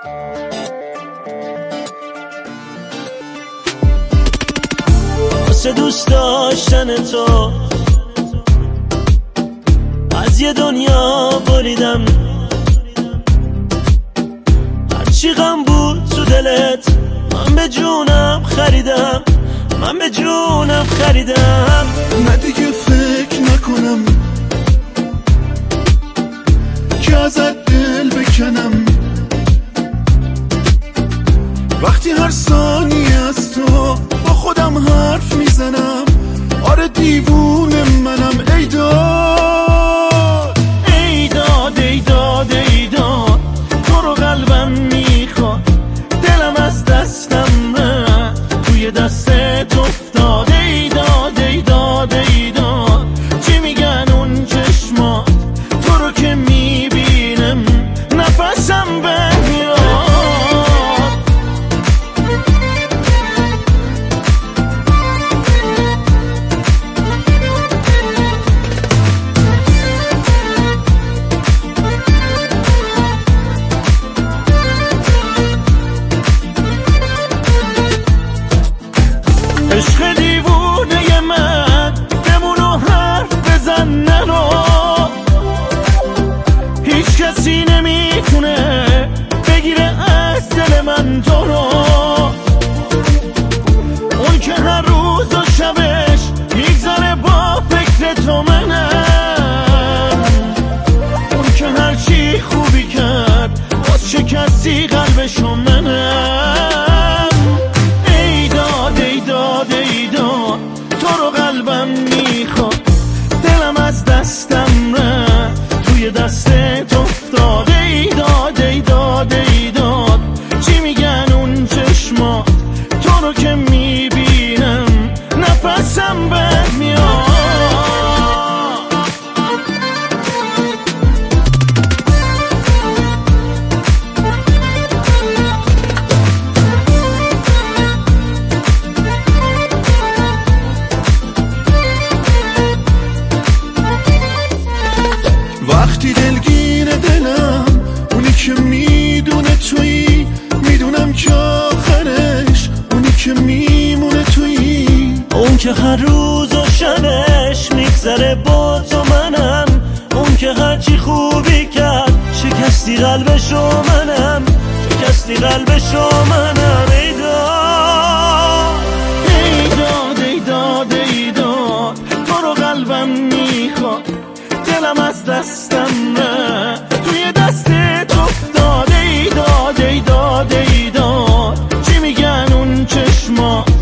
واسه دوست داشتن تو از یه دنیا بریدم، هرچی غم بود تو دلت من به جونم خریدم، من به جونم خریدم. نه دیگه فکر نکنم که ازت دل بکنم، وقتی هر ثانیه از تو با خودم حرف میزنم. آره دیوونه منم. ای داد ای داد ای داد ای داد، تو رو قلبم میخواد، دلم از دستم رفت توی دستت افتاد. ای داد ای داد ای داد، چی میگن اون چشمات، تو رو که میبینم نفسم بمیاد. عشق دیوونه من بمونو حرف بزن نرو، هیچ کسی نمیتونه بگیره از دل من تو رو. اون که هر روز و شبش میگذره با فکر تو منم، اون که هر چی خوبی کرد باز شکستی قلبشو منم. ای داد ای داد ای داد، تو رو قلبم میخواد، دلم از دستم رفت توی دستت افتاد. ای داد ای داد ای داد، چی میگن اون چشمات، تو رو که میبینم نفسم بمیاد. وقتی دلگیر دلم اونی که میدونه تویی، میدونم که آخرش اونی که میمونه تویی. اون که هر روز و شبش میگذره با تو منم، اون که هرچی خوبی کرد شکستی قلبشو منم، شکستی قلبشو منم. ای داد ای داد ای داد ای داد، تو رو قلبم میخواد، دلم از دستم رفت توی دستت افتاد. ای داد ای داد ای داد، چی میگن اون چشمات،